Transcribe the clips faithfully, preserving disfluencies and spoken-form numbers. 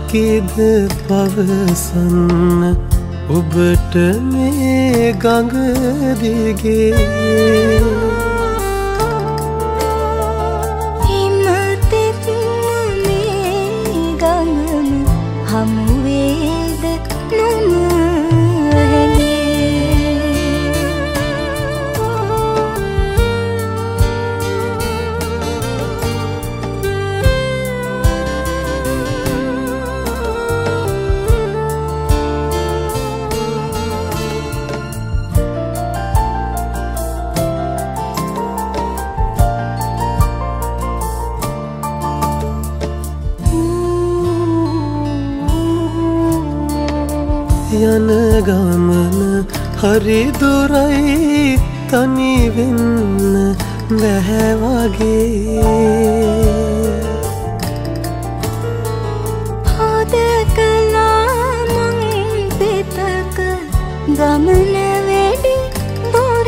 හැකිද පවසන්න ඔබට මේ ගඟ දිගේ හිමතෙත් මේ ගඟම හමුවේද නොම යන ගමන හරි දුරයි තනි වෙන්න බැහැ වගේ හොද කළා මං පිටක ගමන වැඩි දුර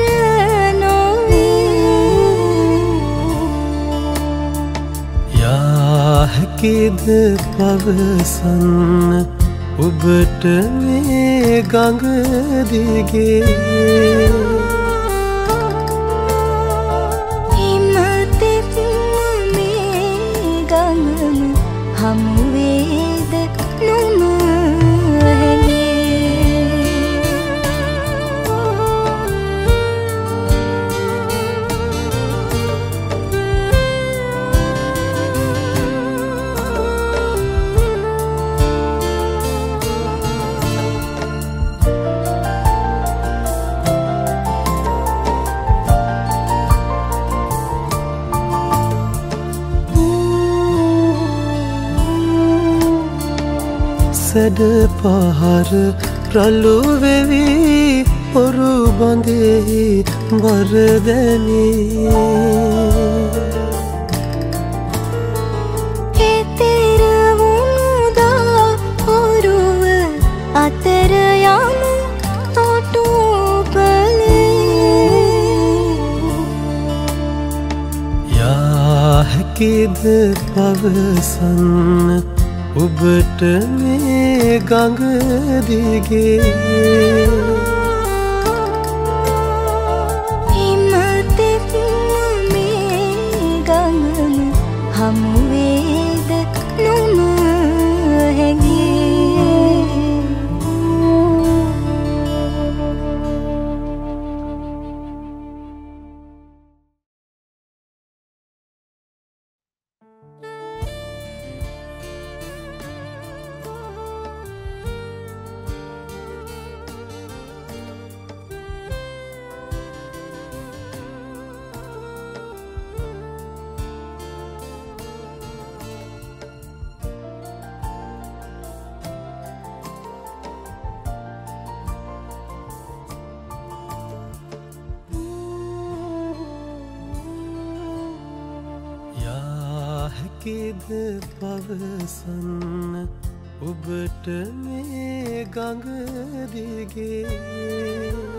නොවේ යා හැකිද පවසන්න ඔබට මේ ගඟ දිගේ හිමතෙත් මේ ගඟම හමුවේද නොම සැඩ පහර රළු වෙවි ඔරු බඳෙහි බර දැනේ එතෙර වුණුදා ඔරුව අතර යමු තොටුපලේ යා හැකිද පවසන්න ඔබට මේ ගඟ දිගේ හිමතෙත් මේ ගඟම හමුවේද නොම හැකිද පවසන්න ඔබට මේ ගඟ දිගේ